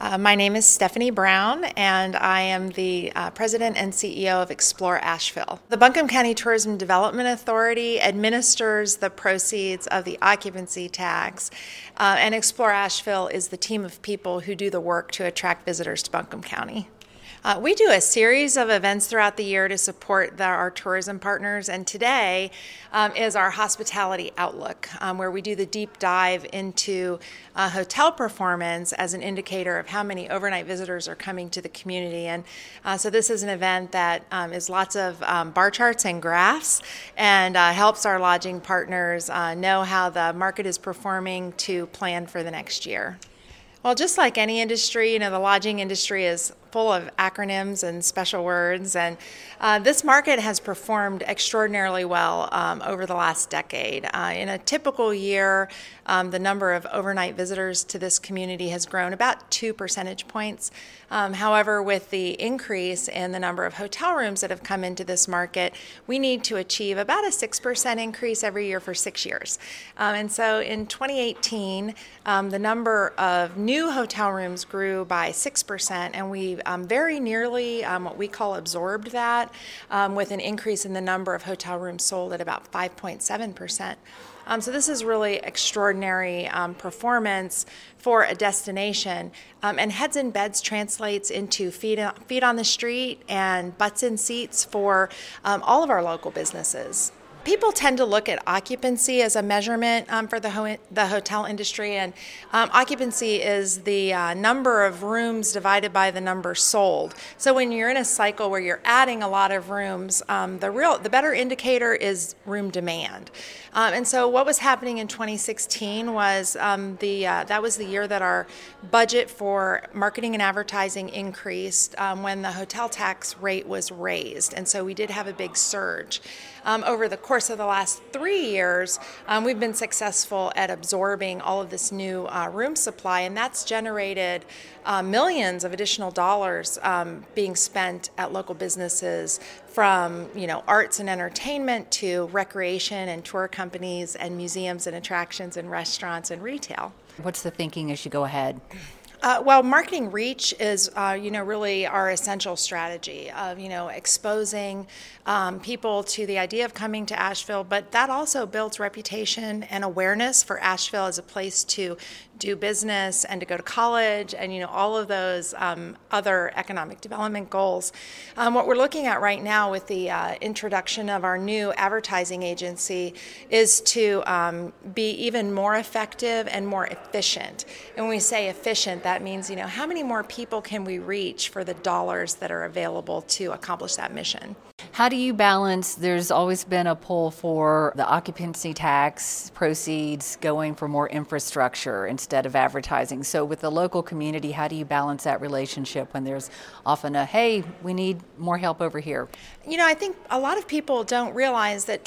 My name is Stephanie Brown, and I am the President and CEO of Explore Asheville. The Buncombe County Tourism Development Authority administers the proceeds of the occupancy tax, and Explore Asheville is the team of people who do the work to attract visitors to Buncombe County. We do a series of events throughout the year to support our tourism partners, and today is our Hospitality Outlook, where we do the deep dive into hotel performance as an indicator of how many overnight visitors are coming to the community. And so this is an event that is lots of bar charts and graphs, and helps our lodging partners know how the market is performing to plan for the next year. Well, just like any industry, the lodging industry is full of acronyms and special words, and this market has performed extraordinarily well over the last decade. In a typical year, the number of overnight visitors to this community has grown about 2 percentage points. However, with the increase in the number of hotel rooms that have come into this market, we need to achieve about a 6% increase every year for 6 years. And so in 2018, the number of new hotel rooms grew by 6%, and we very nearly what we call absorbed that with an increase in the number of hotel rooms sold at about 5.7%. So this is really extraordinary performance for a destination. And heads in beds translates into feet on the street and butts in seats for all of our local businesses. People tend to look at occupancy as a measurement for the hotel industry, and occupancy is the number of rooms divided by the number sold. So when you're in a cycle where you're adding a lot of rooms, the better indicator is room demand. And so what was happening in 2016 was that was the year that our budget for marketing and advertising increased when the hotel tax rate was raised, and so we did have a big surge. Over the course of the last 3 years, we've been successful at absorbing all of this new room supply, and that's generated millions of additional dollars being spent at local businesses, from arts and entertainment to recreation and tour companies and museums and attractions and restaurants and retail. What's the thinking as you go ahead? Well, marketing reach is, really our essential strategy of, exposing people to the idea of coming to Asheville, but that also builds reputation and awareness for Asheville as a place to do business and to go to college and, all of those other economic development goals. What we're looking at right now with the introduction of our new advertising agency is to be even more effective and more efficient. And when we say efficient, that means, how many more people can we reach for the dollars that are available to accomplish that mission? How do you balance, there's always been a pull for the occupancy tax proceeds going for more infrastructure instead of advertising. So with the local community, how do you balance that relationship when there's often hey, we need more help over here? I think a lot of people don't realize that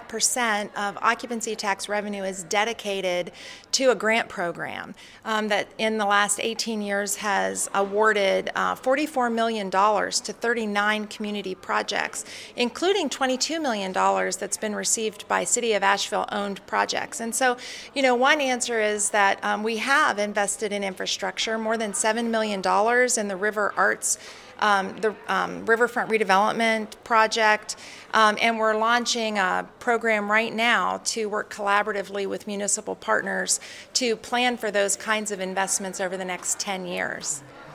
25% of occupancy tax revenue is dedicated to a grant program that in the last 18 years has awarded $44 million to 39 community projects, including $22 million that's been received by City of Asheville-owned projects. And so, one answer is that we have invested in infrastructure, more than $7 million in the River Arts, the Riverfront Redevelopment Project, and we're launching a program right now to work collaboratively with municipal partners to plan for those kinds of investments over the next 10 years.